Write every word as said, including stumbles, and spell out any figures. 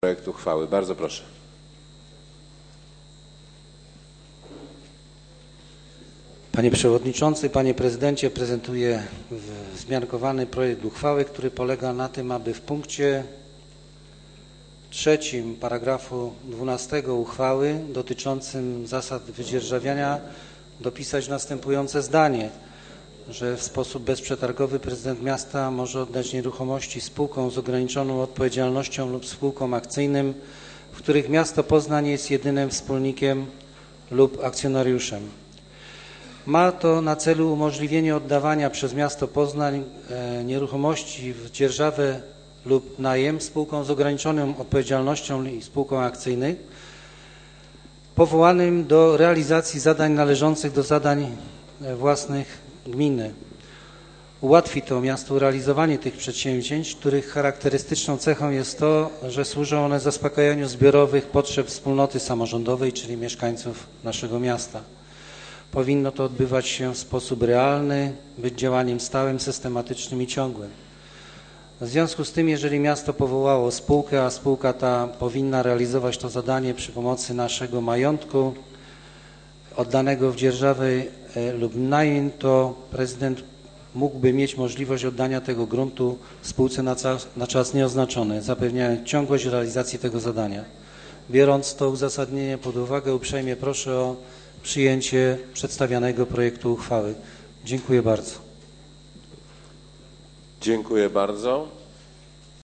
projekt uchwały. Bardzo proszę. Panie Przewodniczący, Panie Prezydencie, prezentuję zmiankowany projekt uchwały, który polega na tym, aby w punkcie trzecim paragrafu dwunastego uchwały dotyczącym zasad wydzierżawiania dopisać następujące zdanie, że w sposób bezprzetargowy prezydent miasta może oddać nieruchomości spółkom z ograniczoną odpowiedzialnością lub spółkom akcyjnym, w których miasto Poznań jest jedynym wspólnikiem lub akcjonariuszem. Ma to na celu umożliwienie oddawania przez miasto Poznań e, nieruchomości w dzierżawę lub najem spółkom z ograniczoną odpowiedzialnością i spółkom akcyjnym powołanym do realizacji zadań należących do zadań własnych gminy. Ułatwi to miastu realizowanie tych przedsięwzięć, których charakterystyczną cechą jest to, że służą one zaspokajaniu zbiorowych potrzeb wspólnoty samorządowej, czyli mieszkańców naszego miasta. Powinno to odbywać się w sposób realny, być działaniem stałym, systematycznym i ciągłym. W związku z tym, jeżeli miasto powołało spółkę, a spółka ta powinna realizować to zadanie przy pomocy naszego majątku oddanego w dzierżawę lub najem, to prezydent mógłby mieć możliwość oddania tego gruntu spółce na czas, na czas nieoznaczony, zapewniając ciągłość realizacji tego zadania. Biorąc to uzasadnienie pod uwagę, uprzejmie proszę o przyjęcie przedstawianego projektu uchwały. Dziękuję bardzo. Dziękuję bardzo.